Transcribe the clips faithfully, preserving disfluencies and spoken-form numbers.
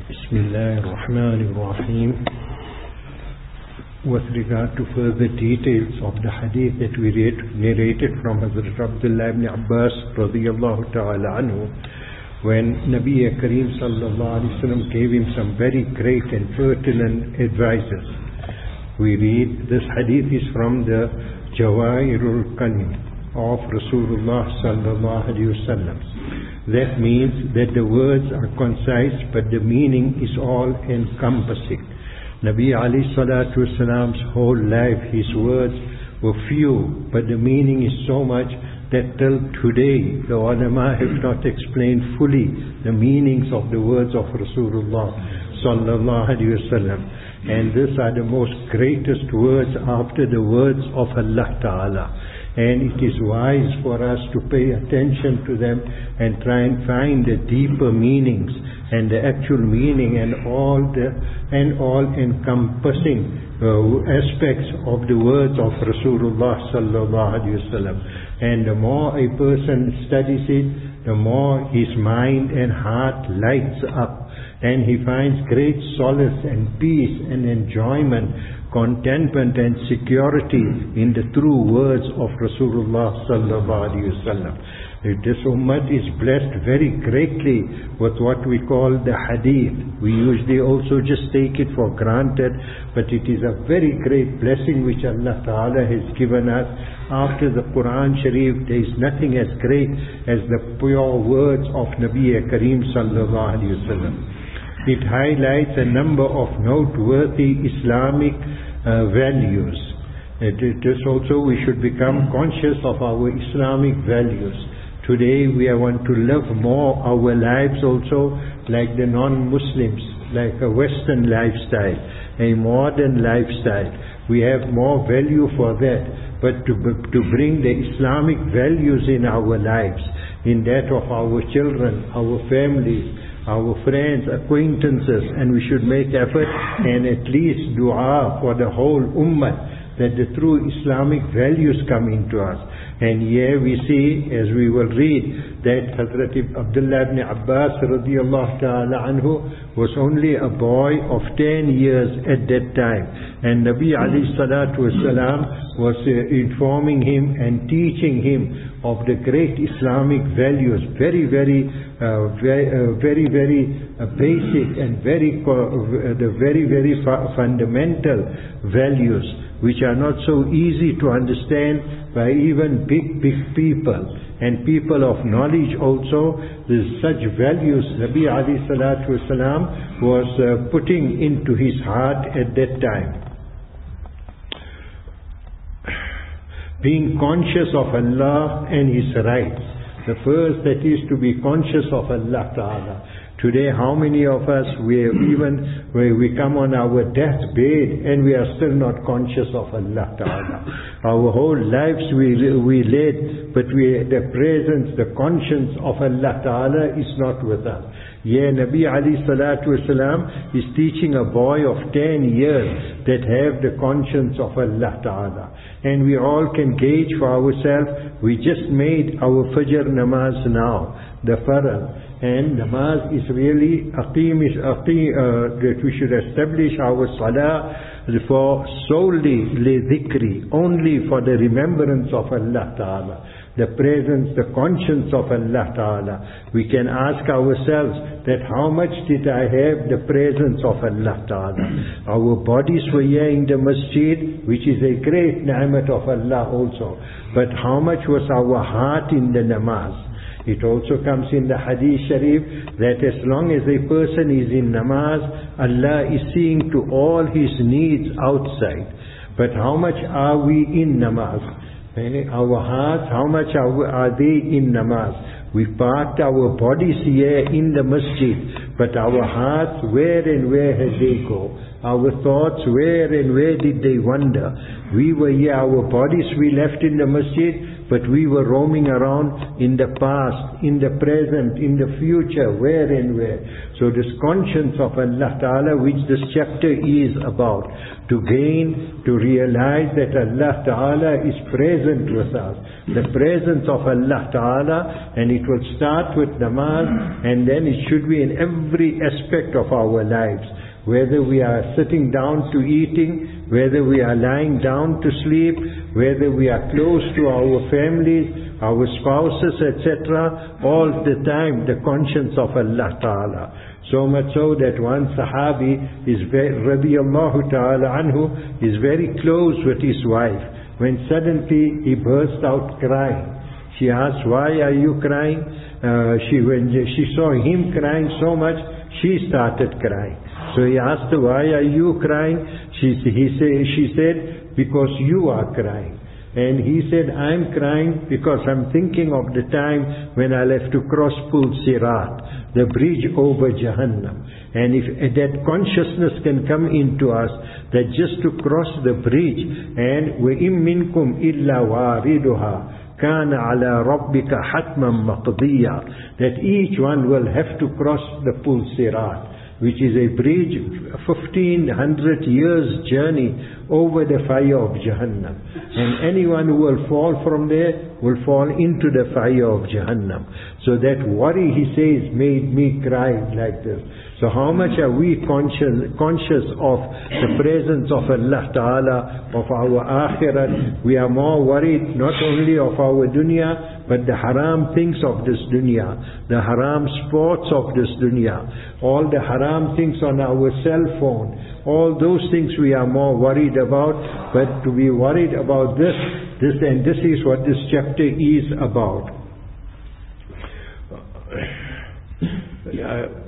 Bismillah ar-Rahman ar-Rahim. With regard to further details of the hadith that we read, narrated from Hazrat Abdullah ibn Abbas radiyallahu ta'ala anhu, when Nabi Kareem sallallahu alayhi wa sallam gave him some very great and pertinent advices. We read, this hadith is from the Jawahirul Kalim of Rasulullah sallallahu alayhi wa sallam. That means that the words are concise, but the meaning is all encompassing. Nabi alayhi salatu wasalam's whole life, his words were few, but the meaning is so much that till today the ulama have not explained fully the meanings of the words of Rasulullah sallallahu alayhi wasallam. And these are the most greatest words after the words of Allah Ta'ala. And it is wise for us to pay attention to them and try and find the deeper meanings and the actual meaning and all the and all encompassing uh, aspects of the words of Rasulullah sallallahu alaihi wasallam. And the more a person studies it, the more his mind and heart lights up, and he finds great solace and peace and enjoyment, contentment and security in the true words of Rasulullah sallallahu alaihi wasallam. This ummah is blessed very greatly with what we call the hadith. We usually also just take it for granted, but it is a very great blessing which Allah Ta'ala has given us. After the Quran Sharif, there is nothing as great as the pure words of Nabi Kareem sallallahu alaihi wasallam. It highlights a number of noteworthy Islamic uh, values. It is also we should become conscious of our Islamic values. Today we want to live more our lives also like the non-Muslims, like a Western lifestyle, a modern lifestyle. We have more value for that, but to, to bring the Islamic values in our lives, in that of our children, our families, our friends, acquaintances, and we should make effort and at least dua for the whole ummah that the true Islamic values come into us. And here we see, as we will read, that Hazrat Abdullah ibn Abbas radiyallahu ta'ala anhu was only a boy of ten years at that time. And Nabi alayhi salatu wasalam was uh, informing him and teaching him of the great Islamic values, very, very, uh, very, uh, very, very uh, basic and very, uh, the very, very fu- fundamental values, which are not so easy to understand by even big, big people and people of knowledge also. There's such values Nabi alayhi salatu wasalam was uh, putting into his heart at that time. Being conscious of Allah and His rights. The first, that is to be conscious of Allah Ta'ala. Today, how many of us, we have even, where we come on our deathbed and we are still not conscious of Allah Ta'ala. Our whole lives we, we led, but we, the presence, the conscience of Allah Ta'ala is not with us. Yeah, Nabi alayhi salatu wasalam is teaching a boy of ten years that have the conscience of Allah Ta'ala. And we all can gauge for ourselves. We just made our Fajr namaz now, the Farad. And namaz is really aqim, is aqim, uh, that we should establish our salah for solely li dhikri, only for the remembrance of Allah Ta'ala. The presence, the conscience of Allah Ta'ala. We can ask ourselves that how much did I have the presence of Allah Ta'ala? Our bodies were here in the masjid, which is a great ni'mat of Allah also. But how much was our heart in the namaz? It also comes in the Hadith Sharif that as long as a person is in namaz, Allah is seeing to all his needs outside. But how much are we in namaz? Our hearts, how much are, we, are they in namaz? We parked our bodies here in the masjid, but our hearts, where and where had they go? Our thoughts, where and where did they wander? We were here, our bodies we left in the masjid, but we were roaming around in the past, in the present, in the future, where and where. So this conscience of Allah Ta'ala, which this chapter is about, to gain, to realize that Allah Ta'ala is present with us, the presence of Allah Ta'ala, and it will start with namaz, and then it should be in every aspect of our lives. Whether we are sitting down to eating, whether we are lying down to sleep, whether we are close to our families, our spouses, et cetera, all the time the conscience of Allah Ta'ala. So much so that one Sahabi is very, radiyallahu ta'ala anhu, is very close with his wife, when suddenly he burst out crying. She asked, why are you crying? Uh, she, when she saw him crying so much, she started crying. So he asked her, why are you crying? She, he say, she said, because you are crying. And he said, I'm crying because I'm thinking of the time when I'll have to cross Pul Sirat, the bridge over Jahannam. And if that consciousness can come into us, that just to cross the bridge, and وَإِن مِّنكُمْ إِلَّا وَارِدُهَا كَانَ عَلَى رَبِّكَ حَتْمًا مَقْضِيًّا, that each one will have to cross the Pul Sirat, which is a bridge, fifteen hundred years journey over the fire of Jahannam. And anyone who will fall from there will fall into the fire of Jahannam. So that worry, he says, made me cry like this. So how much are we conscious, conscious of the presence of Allah Ta'ala, of our akhirat? We are more worried not only of our dunya, but the haram things of this dunya, the haram sports of this dunya, all the haram things on our cell phone, all those things we are more worried about. But to be worried about this, this and this is what this chapter is about. Uh,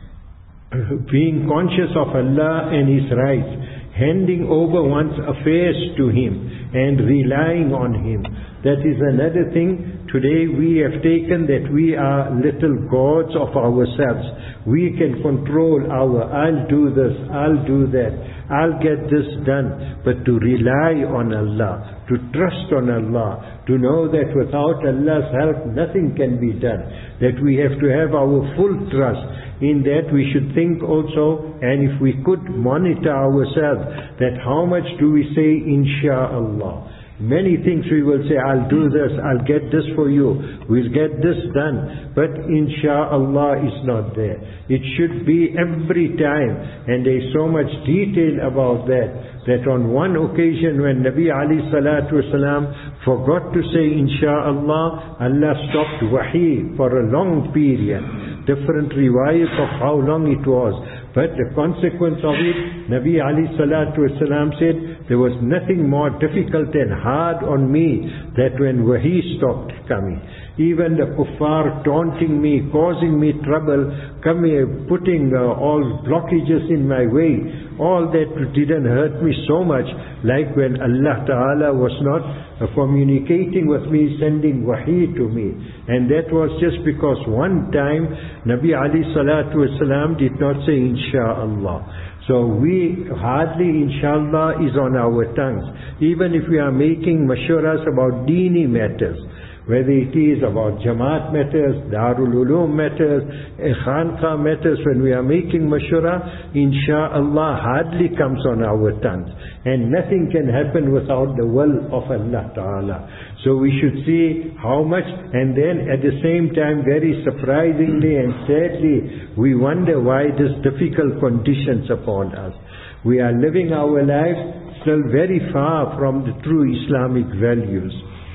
being conscious of Allah and His rights, handing over one's affairs to Him and relying on Him. That is another thing. Today we have taken that we are little gods of ourselves. We can control our, I'll do this, I'll do that, I'll get this done. But to rely on Allah, to trust on Allah, to know that without Allah's help nothing can be done, that we have to have our full trust. In that we should think also, and if we could monitor ourselves, that how much do we say insha'Allah. Many things we will say, I'll do this, I'll get this for you, we'll get this done. But insha'Allah is not there. It should be every time. And there is so much detail about that, that on one occasion when Nabi alayhi salatu wasalam forgot to say insha'Allah, Allah stopped wahi for a long period. Different riwayat of how long it was. But the consequence of it, Nabi alayhi salatu wasalam said, there was nothing more difficult and hard on me that when wahi stopped coming. Even the kuffar taunting me, causing me trouble, coming, putting uh, all blockages in my way, all that didn't hurt me so much like when Allah Ta'ala was not uh, communicating with me, sending wahi to me. And that was just because one time Nabi alayhi salatu wasalam did not say insha'Allah. So we hardly inshallah is on our tongues. Even if we are making mashuras about deeni matters, whether it is about Jamaat matters, Darul Uloom matters, Khanqa matters, when we are making mashura, insha'Allah hardly comes on our tongues. And nothing can happen without the will of Allah Ta'ala. So we should see how much, and then at the same time, very surprisingly and sadly, we wonder why this difficult conditions upon us. We are living our lives still very far from the true Islamic values.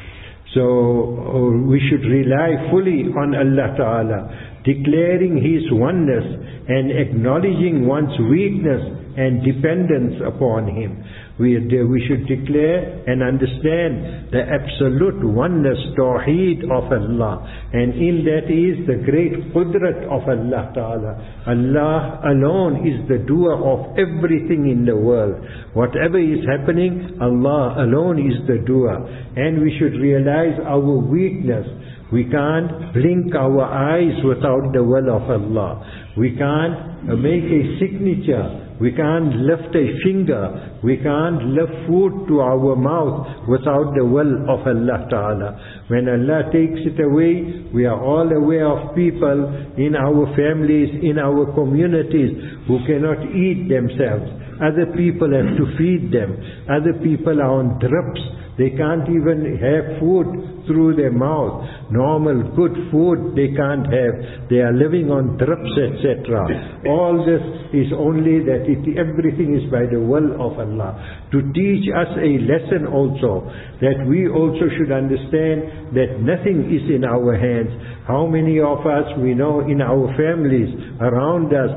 So uh, we should rely fully on Allah Ta'ala, declaring His oneness and acknowledging one's weakness and dependence upon Him. We, we should declare and understand the absolute oneness, Tawheed of Allah. And in that is the great Qudrat of Allah Ta'ala. Allah alone is the doer of everything in the world. Whatever is happening, Allah alone is the doer. And we should realize our weakness. We can't blink our eyes without the will of Allah. We can't make a signature We can't lift a finger, we can't lift food to our mouth without the will of Allah Ta'ala. When Allah takes it away, we are all aware of people in our families, in our communities who cannot eat themselves. Other people have to feed them. Other people are on drips. They can't even have food through their mouth. Normal, good food they can't have. They are living on drips, et cetera. All this is only that it, everything is by the will of Allah. To teach us a lesson also, that we also should understand that nothing is in our hands. How many of us we know in our families, around us,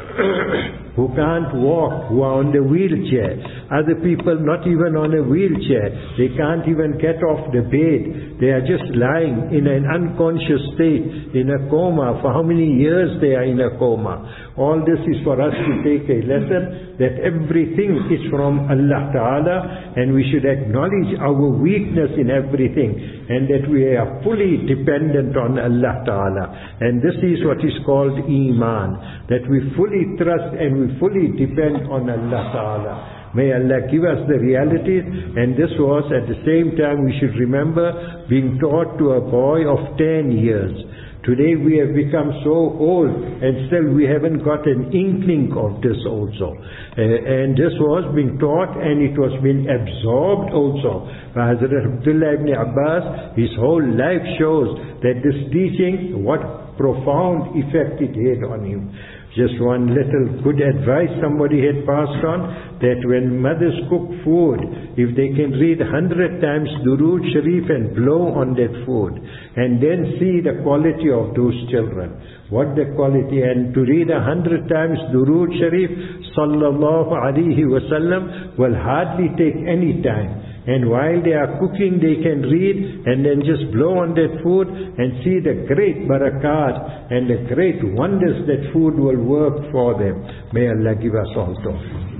who can't walk, who are on the wheelchair. Other people not even on a wheelchair. They can't even get off the bed. They are just lying in an unconscious state, in a coma. For how many years they are in a coma? All this is for us to take a lesson that everything is from Allah Ta'ala, and we should acknowledge our weakness in everything, and that we are fully dependent on Allah Ta'ala. And this is what is called Iman, that we fully trust and we fully depend on Allah Ta'ala. May Allah give us the realities. And this was, at the same time, we should remember being taught to a boy of ten years. Today we have become so old and still we haven't got an inkling of this also. Uh, and this was being taught and it was being absorbed also. Hazrat Abdullah ibn Abbas, his whole life shows that this teaching, what profound effect it had on him. Just one little good advice somebody had passed on, that when mothers cook food, if they can read a hundred times Durood Sharif and blow on that food, and then see the quality of those children. What the quality, and to read a hundred times Durood Sharif Sallallahu Alaihi Wasallam will hardly take any time. And while they are cooking, they can read and then just blow on that food and see the great barakat and the great wonders that food will work for them. May Allah give us all tawfiq.